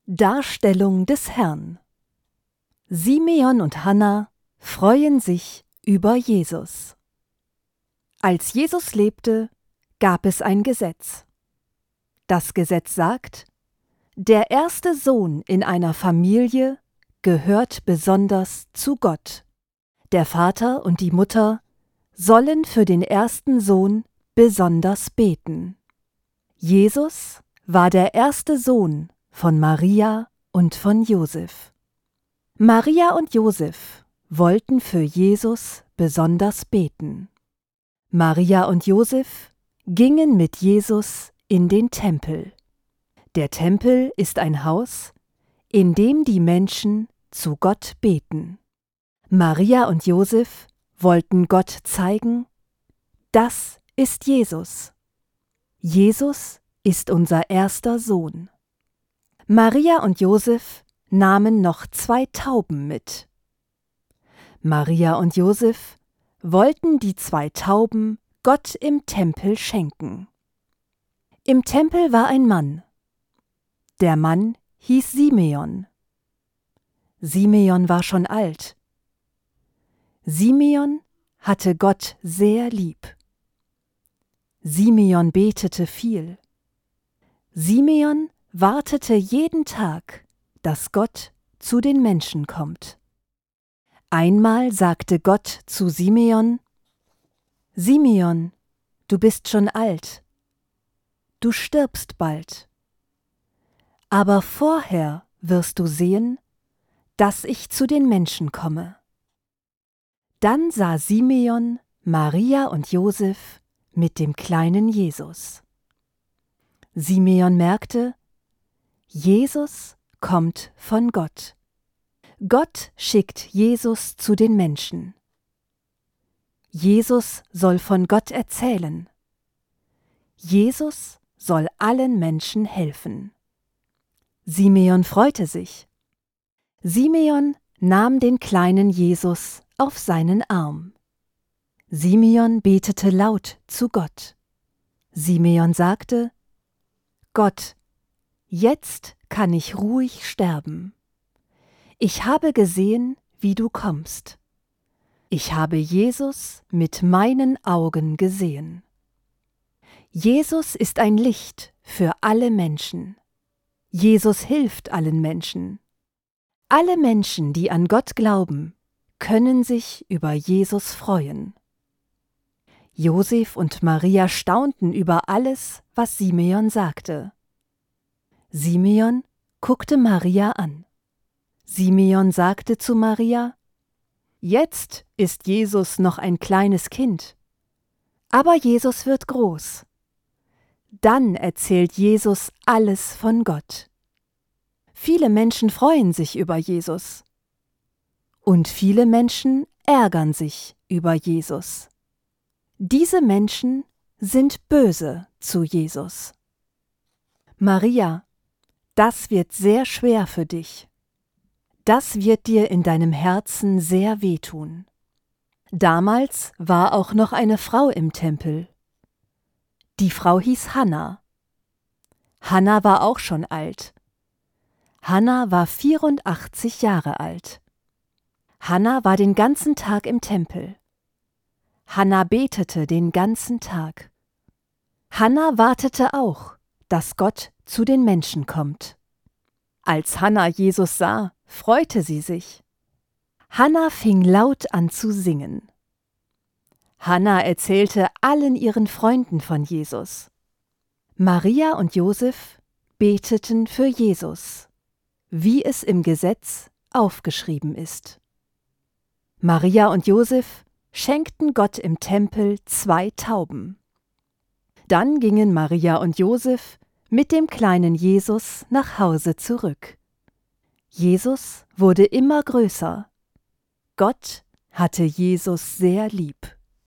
Darstellung des Herrn. Simeon und Hanna freuen sich über Jesus. Als Jesus lebte, gab es ein Gesetz. Das Gesetz sagt, der erste Sohn in einer Familie gehört besonders zu Gott. Der Vater und die Mutter sollen für den ersten Sohn besonders beten. Jesus war der erste Sohn von Maria und von Josef. Maria und Josef wollten für Jesus besonders beten. Maria und Josef gingen mit Jesus in den Tempel. Der Tempel ist ein Haus, in dem die Menschen zu Gott beten. Maria und Josef wollten Gott zeigen, das ist Jesus. Jesus ist unser erster Sohn. Maria und Josef nahmen noch 2 Tauben mit. Maria und Josef wollten die 2 Tauben Gott im Tempel schenken. Im Tempel war ein Mann. Der Mann hieß Simeon. Simeon war schon alt. Simeon hatte Gott sehr lieb. Simeon betete viel. Simeon wartete jeden Tag, dass Gott zu den Menschen kommt. Einmal sagte Gott zu Simeon: Simeon, du bist schon alt. Du stirbst bald. Aber vorher wirst du sehen, dass ich zu den Menschen komme. Dann sah Simeon Maria und Josef mit dem kleinen Jesus. Simeon merkte, Jesus kommt von Gott. Gott schickt Jesus zu den Menschen. Jesus soll von Gott erzählen. Jesus soll allen Menschen helfen. Simeon freute sich. Simeon nahm den kleinen Jesus auf seinen Arm. Simeon betete laut zu Gott. Simeon sagte: Gott, jetzt kann ich ruhig sterben. Ich habe gesehen, wie du kommst. Ich habe Jesus mit meinen Augen gesehen. Jesus ist ein Licht für alle Menschen. Jesus hilft allen Menschen. Alle Menschen, die an Gott glauben, können sich über Jesus freuen. Josef und Maria staunten über alles, was Simeon sagte. Simeon guckte Maria an. Simeon sagte zu Maria: Jetzt ist Jesus noch ein kleines Kind, aber Jesus wird groß. Dann erzählt Jesus alles von Gott. Viele Menschen freuen sich über Jesus. Und viele Menschen ärgern sich über Jesus. Diese Menschen sind böse zu Jesus. Maria, das wird sehr schwer für dich. Das wird dir in deinem Herzen sehr wehtun. Damals war auch noch eine Frau im Tempel. Die Frau hieß Hanna. Hanna war auch schon alt. Hanna war 84 Jahre alt. Hanna war den ganzen Tag im Tempel. Hanna betete den ganzen Tag. Hanna wartete auch, dass Gott zu den Menschen kommt. Als Hanna Jesus sah, freute sie sich. Hanna fing laut an zu singen. Hanna erzählte allen ihren Freunden von Jesus. Maria und Josef beteten für Jesus, wie es im Gesetz aufgeschrieben ist. Maria und Josef schenkten Gott im Tempel 2 Tauben. Dann gingen Maria und Josef mit dem kleinen Jesus nach Hause zurück. Jesus wurde immer größer. Gott hatte Jesus sehr lieb.